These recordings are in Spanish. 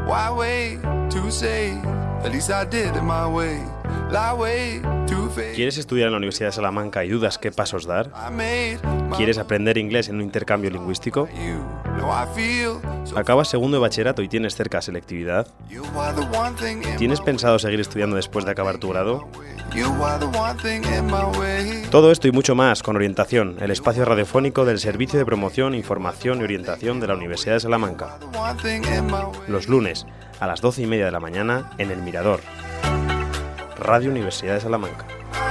Why wait to say? At least I did it my way. Lie way to face. ¿Quieres estudiar en la Universidad de Salamanca y dudas qué pasos dar? ¿Quieres aprender inglés en un intercambio lingüístico? ¿Acabas segundo de bachillerato y tienes cerca selectividad? ¿Tienes pensado seguir estudiando después de acabar tu grado? Todo esto y mucho más con Orientación, el espacio radiofónico del Servicio de Promoción, Información y Orientación de la Universidad de Salamanca. Los lunes a las 12:30 de la mañana en El Mirador. Radio Universidad de Salamanca.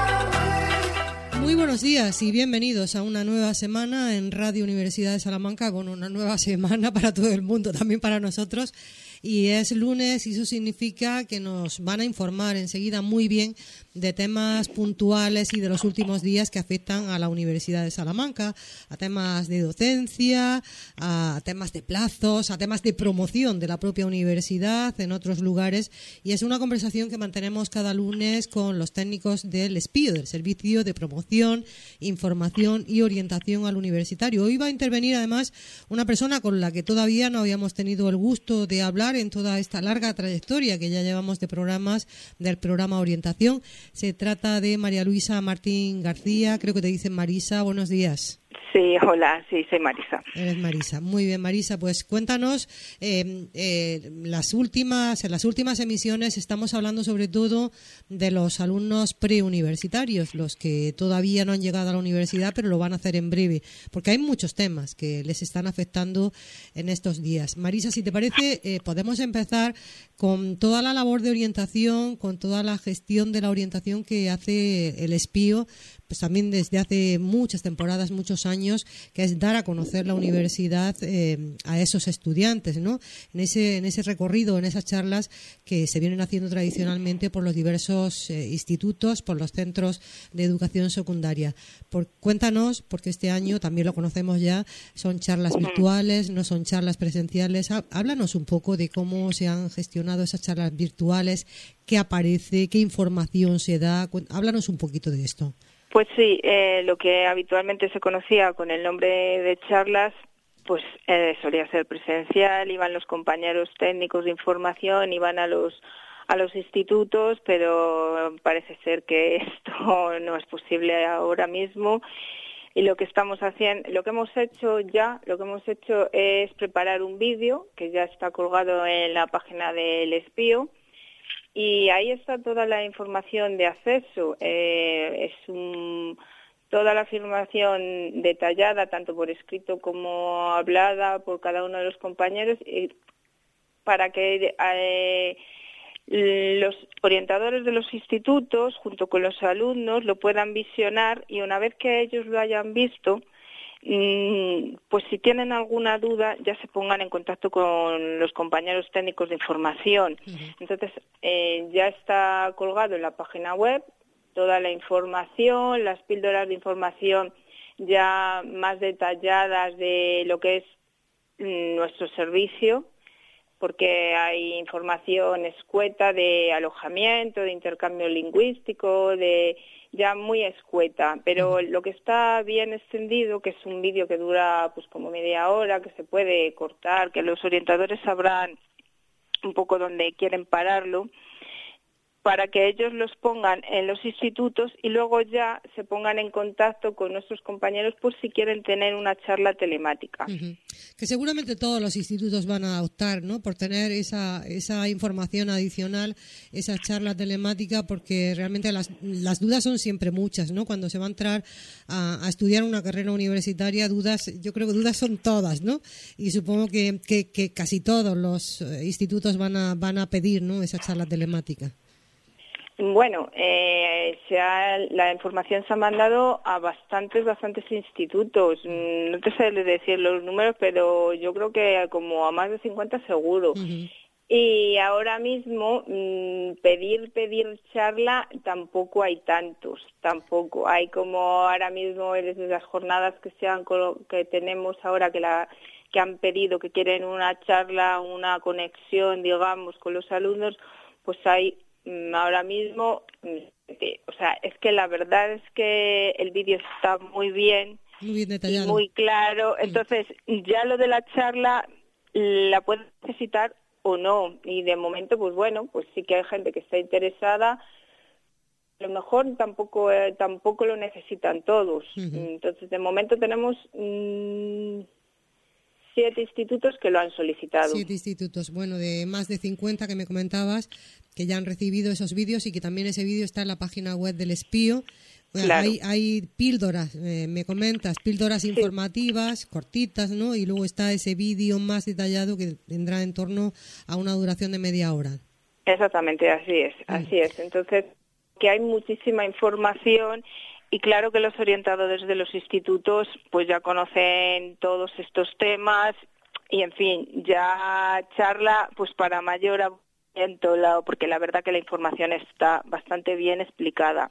Muy buenos días y bienvenidos a una nueva semana en Radio Universidad de Salamanca, con una nueva semana para todo el mundo, también para nosotros. Y es lunes y eso significa que nos van a informar enseguida muy bien de temas puntuales y de los últimos días que afectan a la Universidad de Salamanca, a temas de docencia, a temas de plazos, a temas de promoción de la propia universidad en otros lugares. Y es una conversación que mantenemos cada lunes con los técnicos del SPIO, del Servicio de Promoción, Información y Orientación al Universitario. Hoy va a intervenir además una persona con la que todavía no habíamos tenido el gusto de hablar en toda esta larga trayectoria que ya llevamos de programas del programa Orientación. Se trata de María Luisa Martín García, creo que te dicen Marisa. Buenos días. Sí, hola, sí, soy Marisa. Eres Marisa. Muy bien, Marisa, pues cuéntanos, en las últimas emisiones estamos hablando sobre todo de los alumnos preuniversitarios, los que todavía no han llegado a la universidad, pero lo van a hacer en breve, porque hay muchos temas que les están afectando en estos días. Marisa, si te parece, podemos empezar con toda la labor de orientación, con toda la gestión de la orientación que hace el SPIO, pues también desde hace muchas temporadas, muchos años, que es dar a conocer la universidad a esos estudiantes, ¿no? En ese recorrido, en esas charlas que se vienen haciendo tradicionalmente por los diversos institutos, por los centros de educación secundaria. Cuéntanos, porque este año también lo conocemos ya, son charlas virtuales, no son charlas presenciales. Háblanos un poco de cómo se han gestionado esas charlas virtuales, qué aparece, qué información se da. Háblanos un poquito de esto. Pues sí, lo que habitualmente se conocía con el nombre de charlas, pues solía ser presencial, iban los compañeros técnicos de información, iban a los institutos, pero parece ser que esto no es posible ahora mismo. Y lo que hemos hecho es preparar un vídeo que ya está colgado en la página del SPIO. Y ahí está toda la información de acceso, toda la información detallada, tanto por escrito como hablada por cada uno de los compañeros, para que los orientadores de los institutos, junto con los alumnos, lo puedan visionar, y una vez que ellos lo hayan visto, pues si tienen alguna duda ya se pongan en contacto con los compañeros técnicos de información. Entonces ya está colgado en la página web toda la información, las píldoras de información ya más detalladas de lo que es nuestro servicio, porque hay información escueta de alojamiento, de intercambio lingüístico, ya muy escueta, pero lo que está bien extendido, que es un vídeo que dura pues como media hora, que se puede cortar, que los orientadores sabrán un poco dónde quieren pararlo, para que ellos los pongan en los institutos y luego ya se pongan en contacto con nuestros compañeros por si quieren tener una charla telemática. Que seguramente todos los institutos van a optar, ¿no?, por tener esa información adicional, esa charla telemática, porque realmente las dudas son siempre muchas, ¿no? Cuando se va a entrar a estudiar una carrera universitaria, yo creo que dudas son todas, ¿no? Y supongo que casi todos los institutos van a pedir, ¿no?, esa charla telemática. Bueno, la información se ha mandado a bastantes institutos. No te sé decir los números, pero yo creo que como a más de 50 seguro. Y ahora mismo pedir charla tampoco hay tantos, tampoco. Hay como ahora mismo desde las jornadas que tenemos ahora que han pedido, que quieren una charla, una conexión, digamos, con los alumnos, pues hay ahora mismo, es que la verdad es que el vídeo está muy bien detallado y muy claro. Entonces, ya lo de la charla la pueden necesitar o no. Y de momento, pues bueno, pues sí que hay gente que está interesada. A lo mejor tampoco lo necesitan todos. Entonces, de momento tenemos 7 institutos que lo han solicitado. 7 institutos, bueno, de más de 50 que me comentabas, que ya han recibido esos vídeos y que también ese vídeo está en la página web del Espío. Claro. Hay píldoras, me comentas, píldoras informativas, cortitas, ¿no? Y luego está ese vídeo más detallado que tendrá en torno a una duración de media hora. Exactamente, así es. Entonces, que hay muchísima información y claro que los orientadores de los institutos pues ya conocen todos estos temas y, en fin, ya charla pues para mayor aburrimiento, porque la verdad que la información está bastante bien explicada.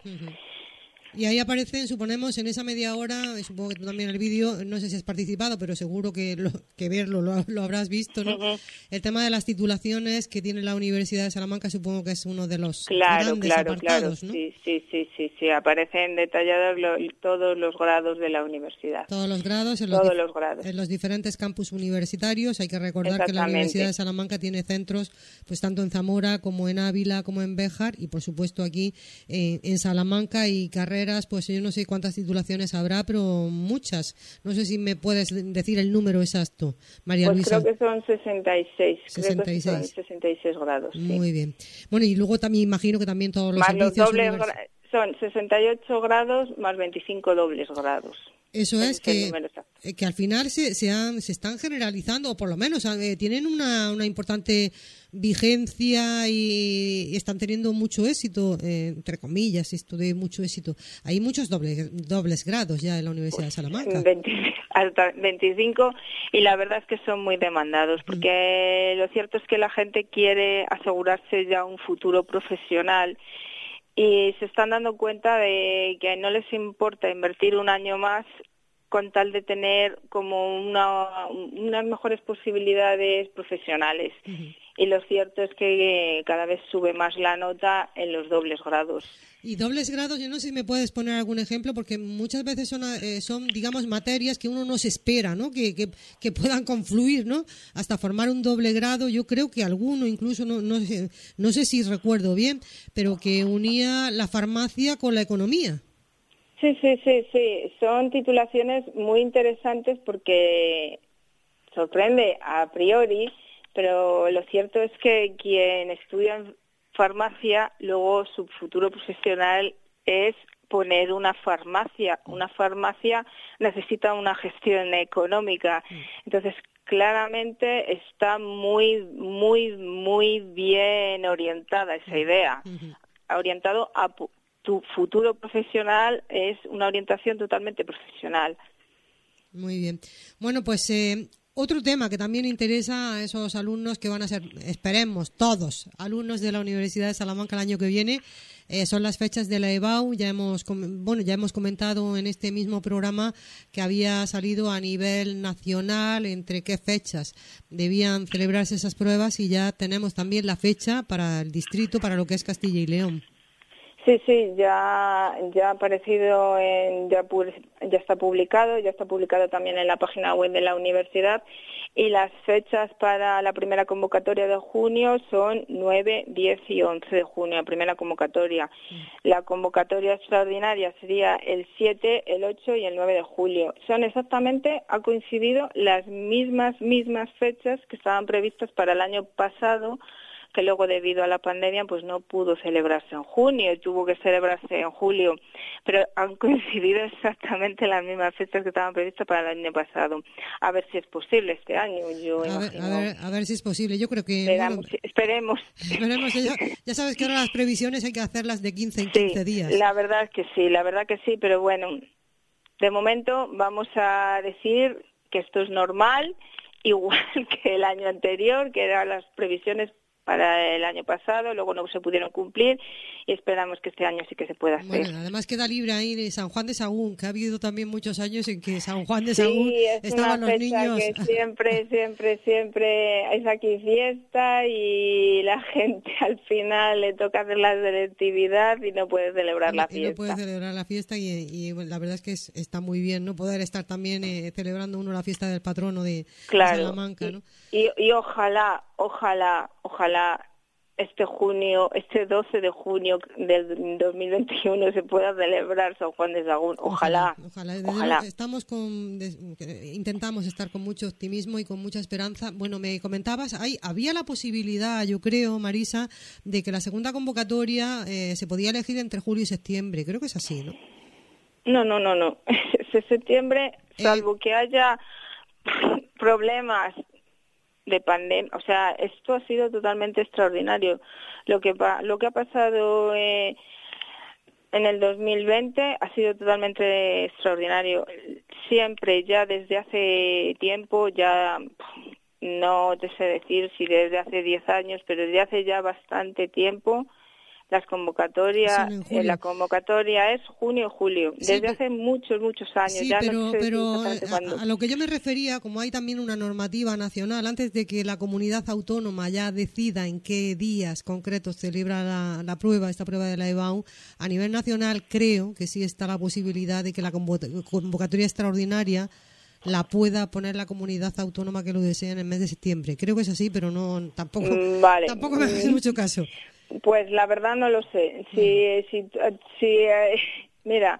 Y ahí aparecen, suponemos, en esa media hora, supongo que tú también en el vídeo, no sé si has participado, pero seguro que verlo lo habrás visto, ¿no? El tema de las titulaciones que tiene la Universidad de Salamanca, supongo que es uno de los grandes apartados, ¿no? Sí, aparecen detallados todos los grados de la universidad. Todos los grados, en los diferentes campus universitarios. Hay que recordar que la Universidad de Salamanca tiene centros, pues tanto en Zamora como en Ávila, como en Béjar, y por supuesto aquí en Salamanca, y carreras, pues yo no sé cuántas titulaciones habrá, pero muchas. No sé si me puedes decir el número exacto, María Luisa. Creo que son 66. 66. Creo que son 66 grados. Muy bien. Bueno, y luego también imagino que también todos los más servicios... Los dobles son 68 grados más 25 dobles grados. Eso es que al final se están generalizando, o por lo menos tienen una importante vigencia y están teniendo mucho éxito, entre comillas, esto de mucho éxito. Hay muchos dobles grados ya en la Universidad de Salamanca. Hasta 25, y la verdad es que son muy demandados, porque lo cierto es que la gente quiere asegurarse ya un futuro profesional y se están dando cuenta de que no les importa invertir un año más con tal de tener como unas mejores posibilidades profesionales. Y lo cierto es que cada vez sube más la nota en los dobles grados. Y dobles grados, yo no sé si me puedes poner algún ejemplo, porque muchas veces son digamos, materias que uno no se espera, ¿no? Que puedan confluir, ¿no? Hasta formar un doble grado. Yo creo que alguno, incluso, no sé si recuerdo bien, pero que unía la farmacia con la economía. Sí. Son titulaciones muy interesantes porque sorprende a priori, pero lo cierto es que quien estudia farmacia, luego su futuro profesional es poner una farmacia. Una farmacia necesita una gestión económica. Entonces, claramente está muy, muy, muy bien orientada esa idea. Orientado a tu futuro profesional, es una orientación totalmente profesional. Muy bien. Bueno, pues otro tema que también interesa a esos alumnos que van a ser, esperemos, todos alumnos de la Universidad de Salamanca el año que viene, son las fechas de la EBAU. Ya hemos comentado en este mismo programa que había salido a nivel nacional entre qué fechas debían celebrarse esas pruebas, y ya tenemos también la fecha para el distrito, para lo que es Castilla y León. Sí, ya ha aparecido, ya está publicado también en la página web de la universidad, y las fechas para la primera convocatoria de junio son 9, 10 y 11 de junio, la primera convocatoria. La convocatoria extraordinaria sería el 7, el 8 y el 9 de julio. Ha coincidido las mismas fechas que estaban previstas para el año pasado, que luego debido a la pandemia pues no pudo celebrarse en junio, tuvo que celebrarse en julio, pero han coincidido exactamente las mismas fechas que estaban previstas para el año pasado. A ver si es posible este año, a ver si es posible. Yo creo que esperemos. Ya sabes que ahora las previsiones hay que hacerlas de 15 en 15 días. La verdad que sí, pero bueno, de momento vamos a decir que esto es normal, igual que el año anterior, que eran las previsiones para el año pasado, luego no se pudieron cumplir, y esperamos que este año sí que se pueda hacer. Bueno, además queda libre ahí de San Juan de Sagún, que ha habido también muchos años en que San Juan de Sagún estaban los niños. Sí, es una fecha que siempre es aquí fiesta, y la gente al final le toca hacer la selectividad y no puede celebrar la fiesta. No puede celebrar la fiesta, y la verdad es que está muy bien, ¿no? Poder estar también celebrando uno la fiesta del patrono de Salamanca, ¿no? Y ojalá ojalá este 12 de junio del 2021 se pueda celebrar San Juan de Sagún. Ojalá. Intentamos estar con mucho optimismo y con mucha esperanza. Bueno, me comentabas, había la posibilidad, yo creo, Marisa, de que la segunda convocatoria se podía elegir entre julio y septiembre. Creo que es así, ¿no? No. Es septiembre, salvo que haya problemas de pandemia. O sea, esto ha sido totalmente extraordinario. Lo que ha pasado en el 2020 ha sido totalmente extraordinario. Siempre, ya desde hace tiempo, ya no te sé decir si desde hace 10 años, pero desde hace ya bastante tiempo, la convocatoria es junio-julio, desde hace muchos años. Sí, ya pero cuándo. A lo que yo me refería, como hay también una normativa nacional, antes de que la comunidad autónoma ya decida en qué días concretos celebra esta prueba de la EBAU, a nivel nacional creo que sí está la posibilidad de que la convocatoria extraordinaria la pueda poner la comunidad autónoma que lo desee en el mes de septiembre. Creo que es así, pero tampoco me hace mucho caso. Pues la verdad no lo sé. Mira,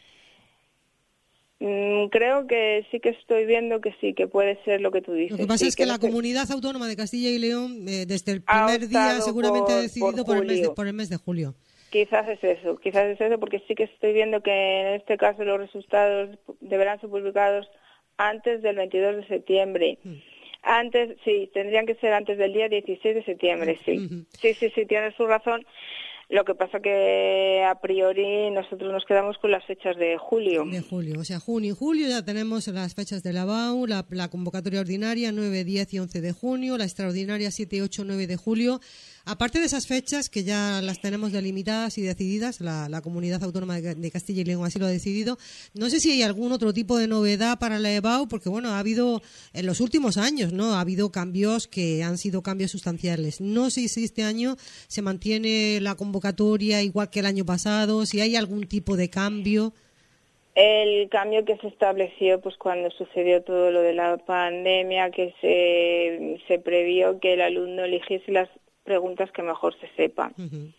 creo que sí que estoy viendo que sí, que puede ser lo que tú dices. Lo que pasa es que la Comunidad Autónoma de Castilla y León, desde el primer día, seguramente ha decidido por el mes de julio. Quizás es eso, porque sí que estoy viendo que en este caso los resultados deberán ser publicados antes del 22 de septiembre. Tendrían que ser antes del día 16 de septiembre, sí. Sí, tienes su razón. Lo que pasa que a priori nosotros nos quedamos con las fechas de julio. O sea, junio y julio ya tenemos las fechas de la BAU, la convocatoria ordinaria 9, 10 y 11 de junio, la extraordinaria 7, 8, 9 de julio. Aparte de esas fechas que ya las tenemos delimitadas y decididas, la Comunidad Autónoma de Castilla y León así lo ha decidido, no sé si hay algún otro tipo de novedad para la EBAU, porque bueno, ha habido en los últimos años, ¿no? Ha habido cambios que han sido cambios sustanciales. No sé si este año se mantiene la convocatoria igual que el año pasado, si hay algún tipo de cambio. El cambio que se estableció pues cuando sucedió todo lo de la pandemia, que se previó que el alumno eligiese las preguntas que mejor se sepan.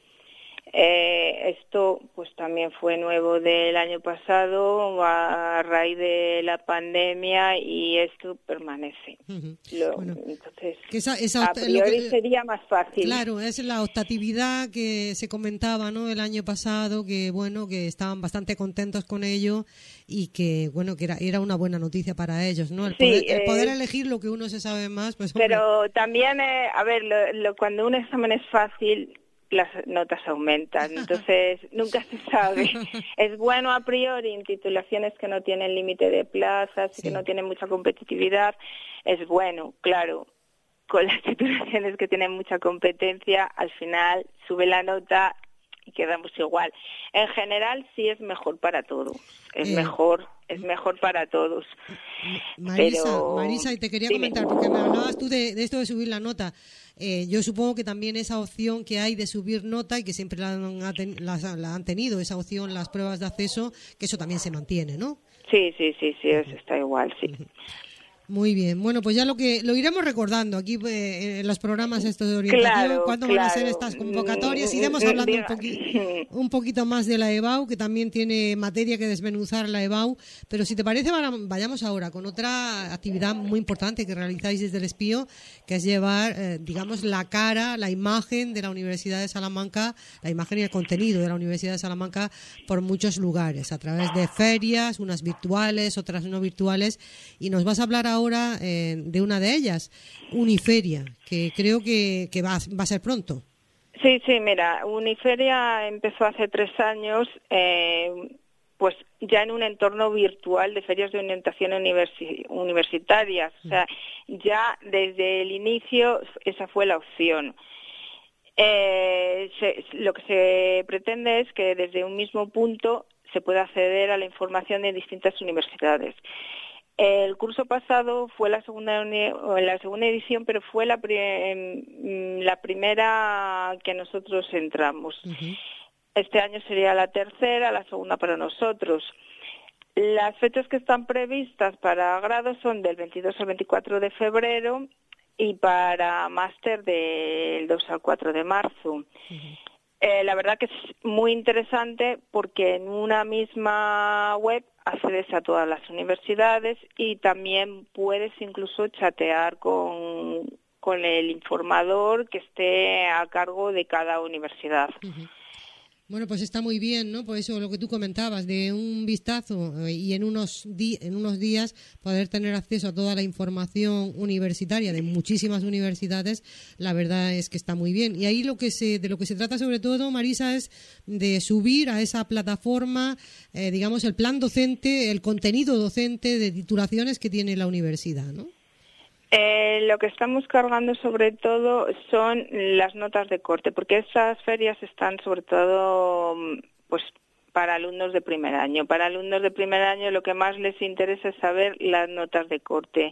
Esto pues también fue nuevo del año pasado a raíz de la pandemia y esto permanece. Entonces, a priori sería más fácil. Claro, es la optatividad que se comentaba, ¿no? El año pasado, que bueno, que estaban bastante contentos con ello y que bueno, que era una buena noticia para ellos, ¿no? El poder elegir lo que uno se sabe más, pues. Pero también, cuando un examen es fácil, las notas aumentan, entonces nunca se sabe. Es bueno a priori en titulaciones que no tienen límite de plazas y que no tienen mucha competitividad, es bueno, claro. Con las titulaciones que tienen mucha competencia, al final sube la nota y quedamos igual. En general sí es mejor para todos, es mejor para todos. Marisa, y te quería comentar, porque me hablabas tú de esto de subir la nota. Yo supongo que también esa opción que hay de subir nota y que siempre la han tenido, esa opción, las pruebas de acceso, que eso también se mantiene, ¿no? Sí, eso está igual, sí. Muy bien, bueno, pues ya lo iremos recordando aquí en los programas estos de orientación, cuándo van a ser estas convocatorias, iremos hablando un poquito más de la EBAU, que también tiene materia que desmenuzar la EBAU, pero si te parece vayamos ahora con otra actividad muy importante que realizáis desde el Espío, que es llevar, digamos, la imagen de la Universidad de Salamanca, la imagen y el contenido de la Universidad de Salamanca por muchos lugares, a través de ferias, unas virtuales, otras no virtuales, y nos vas a hablar ahora de una de ellas, Uniferia, que creo que va a ser pronto. Sí, mira, Uniferia empezó hace 3 años, pues ya en un entorno virtual de ferias de orientación universitarias. O sea, ya desde el inicio esa fue la opción. Lo que se pretende es que desde un mismo punto se pueda acceder a la información de distintas universidades. El curso pasado fue la segunda edición, pero fue la primera que nosotros entramos. Este año sería la tercera, la segunda para nosotros. Las fechas que están previstas para grados son del 22 al 24 de febrero y para máster del 2 al 4 de marzo. La verdad que es muy interesante porque en una misma web accedes a todas las universidades y también puedes incluso chatear con el informador que esté a cargo de cada universidad. Bueno, pues está muy bien, ¿no? Por eso lo que tú comentabas, de un vistazo y en unos días poder tener acceso a toda la información universitaria de muchísimas universidades, la verdad es que está muy bien. Y ahí de lo que se trata sobre todo, Marisa, es de subir a esa plataforma, digamos, el plan docente, el contenido docente de titulaciones que tiene la universidad, ¿no? Lo que estamos cargando sobre todo son las notas de corte, porque estas ferias están sobre todo pues para alumnos de primer año. Para alumnos de primer año lo que más les interesa es saber las notas de corte,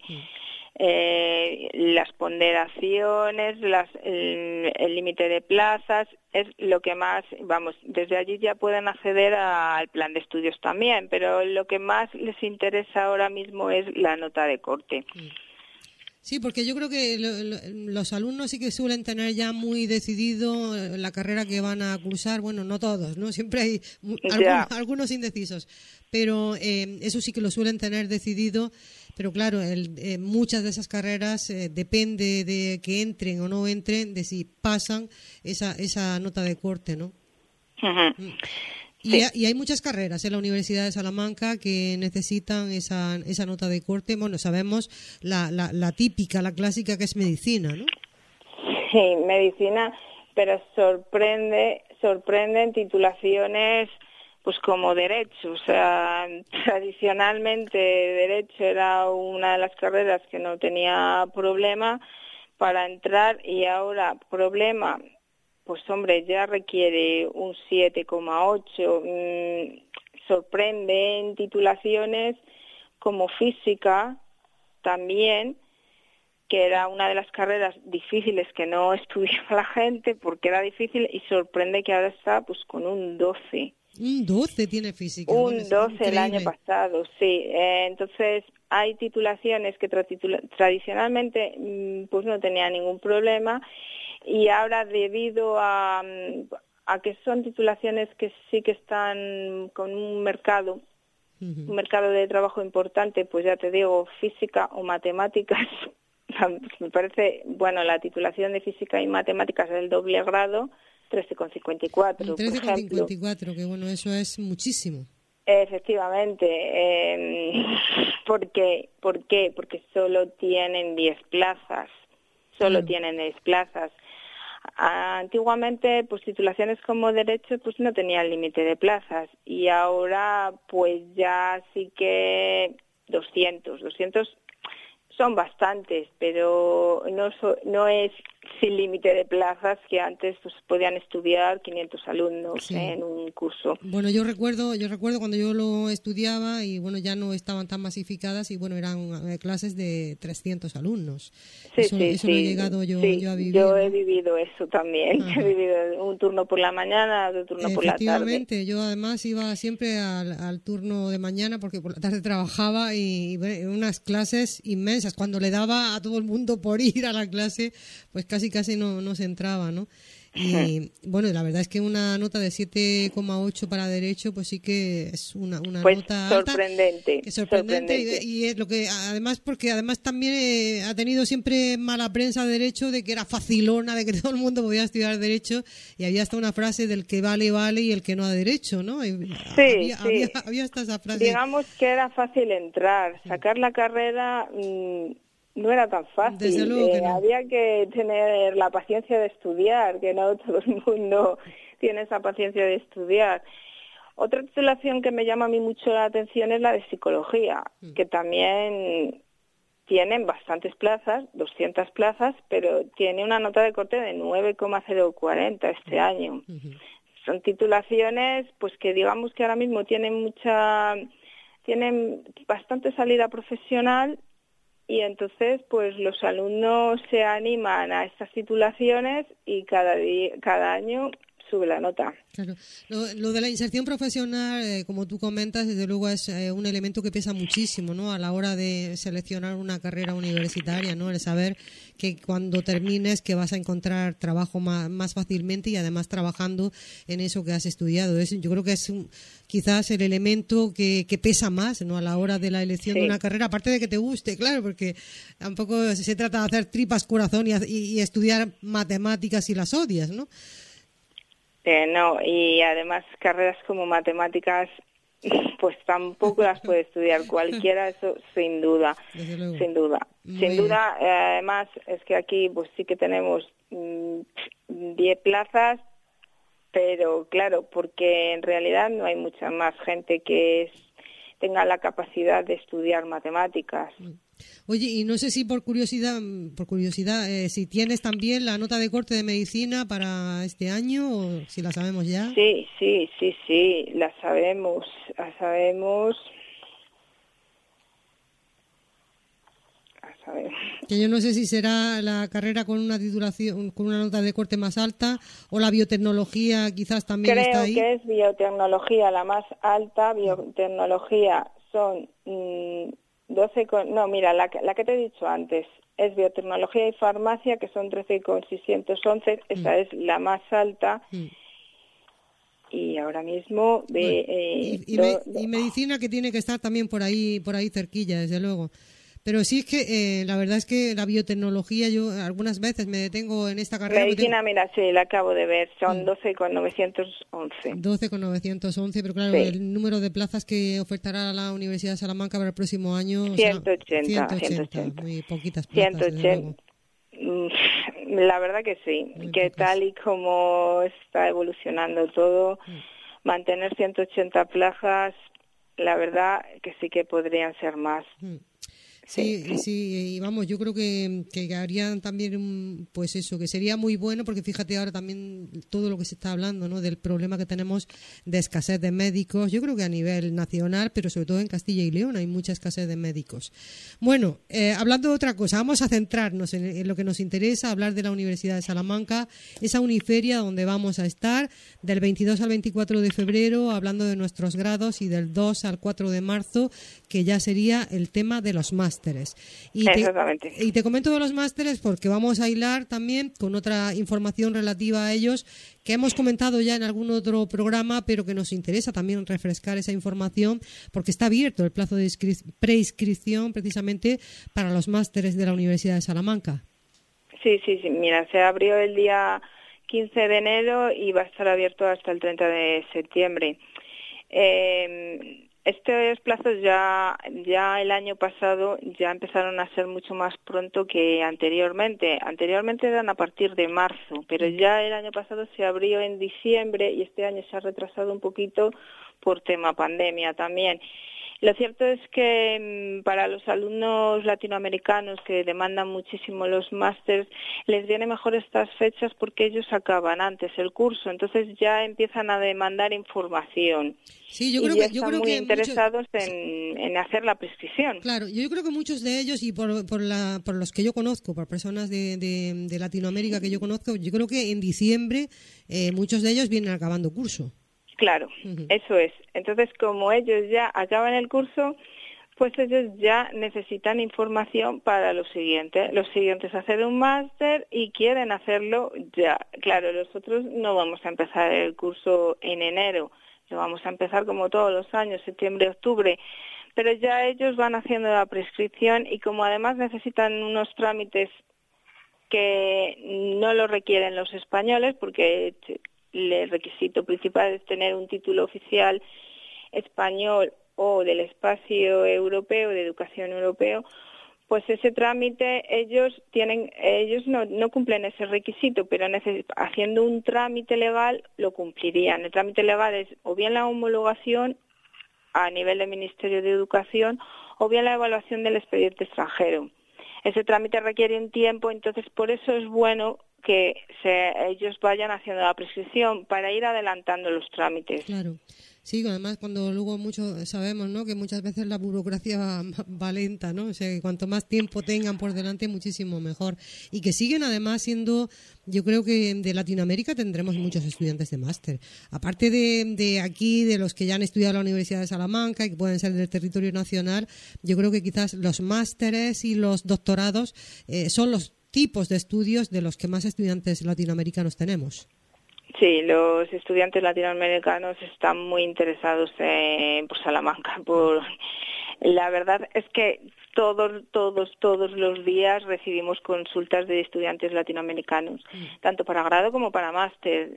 las ponderaciones, el límite de plazas, es lo que más, desde allí ya pueden acceder al plan de estudios también, pero lo que más les interesa ahora mismo es la nota de corte. Sí, porque yo creo que los alumnos sí que suelen tener ya muy decidido la carrera que van a cursar. Bueno, no todos, ¿no? Siempre hay algunos indecisos, pero eso sí que lo suelen tener decidido. Pero claro, muchas de esas carreras depende de que entren o no entren, de si pasan esa nota de corte, ¿no? Uh-huh. Y hay muchas carreras en la Universidad de Salamanca que necesitan esa nota de corte. Bueno, sabemos la típica, la clásica, que es medicina, ¿no? Sí, medicina, pero sorprenden titulaciones pues como derecho. O sea, tradicionalmente derecho era una de las carreras que no tenía problema para entrar y ahora problema. Pues hombre, ya requiere un 7,8. Sorprende en titulaciones como física también, que era una de las carreras difíciles que no estudiaba la gente porque era difícil, y sorprende que ahora está pues con un 12. Un 12 tiene física. Un 12 el año pasado, sí. Entonces hay titulaciones que tradicionalmente pues no tenía ningún problema. Y ahora, debido a que son titulaciones que sí que están con un mercado de trabajo importante, pues ya te digo, física o matemáticas, me parece, la titulación de física y matemáticas del doble grado, 13,54. 13,54, que bueno, eso es muchísimo. Efectivamente. ¿Por qué? Porque solo tienen 10 plazas. Tienen 10 plazas. Antiguamente, pues titulaciones como derecho pues no tenían límite de plazas, y ahora pues ya sí que 200 son bastantes, pero no es sin límite de plazas, que antes pues podían estudiar 500 alumnos en un curso. Bueno, yo recuerdo cuando yo lo estudiaba y bueno, ya no estaban tan masificadas y bueno, eran clases de 300 alumnos. Eso lo he llegado yo a vivir. Yo he vivido eso también. He vivido un turno por la mañana, otro turno por la tarde. Efectivamente, yo además iba siempre al turno de mañana porque por la tarde trabajaba y unas clases inmensas. Cuando le daba a todo el mundo por ir a la clase, pues casi no se entraba, ¿no? Y bueno, la verdad es que una nota de 7,8 para derecho, pues sí que es una pues nota sorprendente, alta. Sorprendente. Y es lo que además también ha tenido siempre mala prensa derecho, de que era facilona, de que todo el mundo podía estudiar derecho, y había hasta una frase del que vale y el que no ha derecho, ¿no? Había hasta esa frase. Digamos que era fácil entrar, sacar la carrera. No era tan fácil. Desde luego que no. Había que tener la paciencia de estudiar, que no todo el mundo tiene esa paciencia de estudiar. Otra titulación que me llama a mí mucho la atención es la de psicología, que también tienen bastantes plazas, 200 plazas, pero tiene una nota de corte de 9,040 este año. Son titulaciones pues que digamos que ahora mismo tienen bastante salida profesional. Y entonces, pues los alumnos se animan a estas titulaciones y cada año sube la nota. Claro. Lo de la inserción profesional, como tú comentas, desde luego es un elemento que pesa muchísimo, ¿no? A la hora de seleccionar una carrera universitaria, ¿no? El saber que cuando termines que vas a encontrar trabajo más fácilmente y además trabajando en eso que has estudiado. Yo creo que es quizás el elemento que pesa más, ¿no? A la hora de la elección de una carrera, aparte de que te guste, claro, porque tampoco se trata de hacer tripas corazón y estudiar matemáticas y las odias, ¿no? No, y además carreras como matemáticas pues tampoco las puede estudiar cualquiera, eso sin duda, sin duda. Sin duda, además es que aquí pues sí que tenemos 10 plazas, pero claro, porque en realidad no hay mucha más gente que tenga la capacidad de estudiar matemáticas. Oye, y no sé si por curiosidad, si tienes también la nota de corte de medicina para este año o si la sabemos ya. Sí, la sabemos. Que yo no sé si será la carrera con una titulación, con una nota de corte más alta o la biotecnología quizás también está ahí. Creo que es biotecnología la más alta. Biotecnología son 12 la que te he dicho antes es biotecnología y farmacia, que son 13,611, esa es la más alta. Y ahora mismo y medicina, que tiene que estar también por ahí cerquilla, desde luego. Pero sí es que la verdad es que la biotecnología, yo algunas veces me detengo en esta carrera. Medicina, mira, sí, la acabo de ver, son 12,911. 12,911, pero claro, el número de plazas que ofertará la Universidad de Salamanca para el próximo año... 180. Muy poquitas plazas. 180. La verdad que sí, muy que pocas. Tal y como está evolucionando todo, mantener 180 plazas, la verdad que sí que podrían ser más. Sí, y vamos, yo creo que harían también, pues eso, que sería muy bueno, porque fíjate ahora también todo lo que se está hablando, ¿no? Del problema que tenemos de escasez de médicos, yo creo que a nivel nacional, pero sobre todo en Castilla y León hay mucha escasez de médicos. Bueno, hablando de otra cosa, vamos a centrarnos en lo que nos interesa, hablar de la Universidad de Salamanca, esa Uniferia donde vamos a estar del 22 al 24 de febrero, hablando de nuestros grados, y del 2 al 4 de marzo, que ya sería el tema de los másteres. Exactamente. Y te comento de los másteres porque vamos a hilar también con otra información relativa a ellos que hemos comentado ya en algún otro programa, pero que nos interesa también refrescar esa información porque está abierto el plazo de preinscripción precisamente para los másteres de la Universidad de Salamanca. Sí, mira, se abrió el día 15 de enero y va a estar abierto hasta el 30 de septiembre. Estos plazos ya el año pasado ya empezaron a ser mucho más pronto que anteriormente. Anteriormente eran a partir de marzo, pero ya el año pasado se abrió en diciembre y este año se ha retrasado un poquito por tema pandemia también. Lo cierto es que para los alumnos latinoamericanos que demandan muchísimo los másters, les viene mejor estas fechas porque ellos acaban antes el curso, entonces ya empiezan a demandar información. Sí, yo creo que están muy interesados en hacer la prescripción. Claro, yo creo que muchos de ellos, y por los que yo conozco, por personas de Latinoamérica que yo conozco, yo creo que en diciembre muchos de ellos vienen acabando curso. Claro, eso es. Entonces, como ellos ya acaban el curso, pues ellos ya necesitan información para lo siguiente. Los siguientes hacer un máster y quieren hacerlo ya. Claro, nosotros no vamos a empezar el curso en enero, lo vamos a empezar como todos los años, septiembre, octubre. Pero ya ellos van haciendo la prescripción y como además necesitan unos trámites que no lo requieren los españoles, porque el requisito principal es tener un título oficial español o del espacio europeo, de educación europeo, pues ese trámite ellos no cumplen ese requisito, pero haciendo un trámite legal lo cumplirían. El trámite legal es o bien la homologación a nivel del Ministerio de Educación o bien la evaluación del expediente extranjero. Ese trámite requiere un tiempo, entonces por eso es bueno que ellos vayan haciendo la prescripción para ir adelantando los trámites. Claro. Sí, además cuando luego sabemos, ¿no?, que muchas veces la burocracia va lenta, ¿no? O sea, que cuanto más tiempo tengan por delante, muchísimo mejor. Y que siguen además siendo, yo creo que de Latinoamérica tendremos muchos estudiantes de máster. Aparte de aquí, de los que ya han estudiado en la Universidad de Salamanca y que pueden ser del territorio nacional, yo creo que quizás los másteres y los doctorados son los tipos de estudios de los que más estudiantes latinoamericanos tenemos. Sí, los estudiantes latinoamericanos están muy interesados por Salamanca. La verdad es que todos los días recibimos consultas de estudiantes latinoamericanos, tanto para grado como para máster.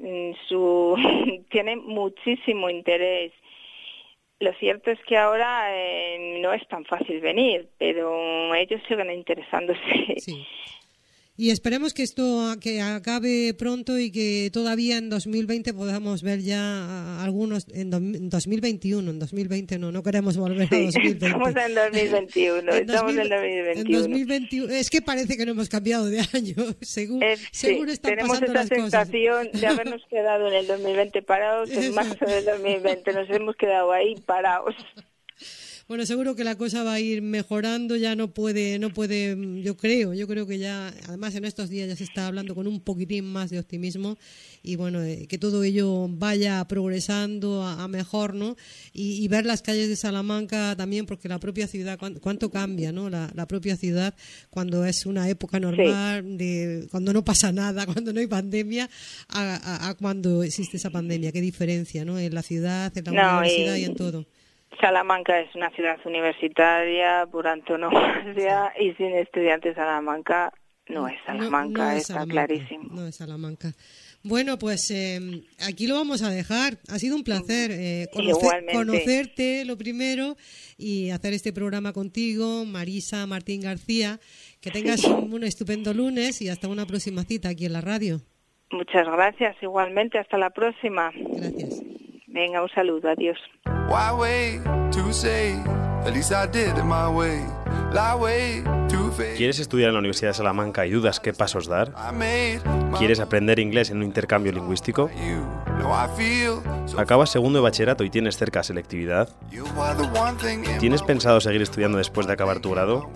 Tienen muchísimo interés. Lo cierto es que ahora no es tan fácil venir, pero ellos siguen interesándose. Sí. Y esperemos que esto que acabe pronto y que todavía en 2020 podamos ver ya algunos en 2021. En 2020 no queremos volver a 2020. Estamos en 2021. En 2021. Es que parece que no hemos cambiado de año, según están tenemos pasando esa las sensación cosas. de habernos quedado en el 2020 parados, en marzo del 2020 nos hemos quedado ahí parados. Bueno, seguro que la cosa va a ir mejorando, ya no puede, yo creo que ya, además en estos días ya se está hablando con un poquitín más de optimismo y bueno, que todo ello vaya progresando a mejor, ¿no? Y ver las calles de Salamanca también, porque la propia ciudad, cuánto cambia, ¿no? La propia ciudad cuando es una época normal, cuando no pasa nada, cuando no hay pandemia, a cuando existe esa pandemia, qué diferencia, ¿no? En la ciudad, en la universidad y en todo. Salamanca es una ciudad universitaria por antonomasia y sin estudiantes Salamanca no es Salamanca, no es está Salamanca, clarísimo. No es Salamanca. Bueno, pues aquí lo vamos a dejar. Ha sido un placer conocerte lo primero y hacer este programa contigo, Marisa Martín García. Que tengas un estupendo lunes y hasta una próxima cita aquí en la radio. Muchas gracias, igualmente. Hasta la próxima. Gracias. Venga, un saludo, adiós. Why wait to say, at least I did it my way. Lie way to face. ¿Quieres estudiar en la Universidad de Salamanca y dudas qué pasos dar? ¿Quieres aprender inglés en un intercambio lingüístico? ¿Acabas segundo de bachillerato y tienes cerca selectividad? ¿Tienes pensado seguir estudiando después de acabar tu grado?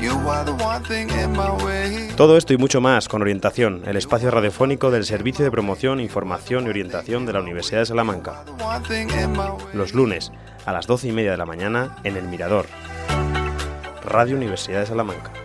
Todo esto y mucho más con Orientación, el espacio radiofónico del Servicio de Promoción, Información y Orientación de la Universidad de Salamanca. Los lunes a las 12:30 de la mañana en El Mirador. Radio Universidad de Salamanca.